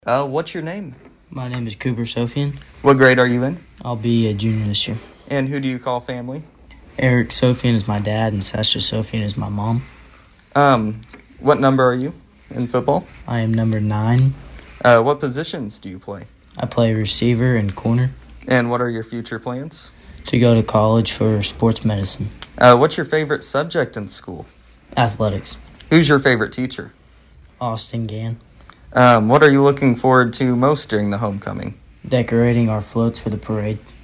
What's your name? My name is Cooper Sofian. What grade are you in? I'll be a junior this year. And who do you call family? Eric Sofian is my dad, and Sasha Sofian is my mom. What number are you in football? I am number 9. What positions do you play? I play receiver and corner. And what are your future plans? To go to college for sports medicine. What's your favorite subject in school? Athletics. Who's your favorite teacher? Austin Gann. What are you looking forward to most during the homecoming? Decorating our floats for the parade.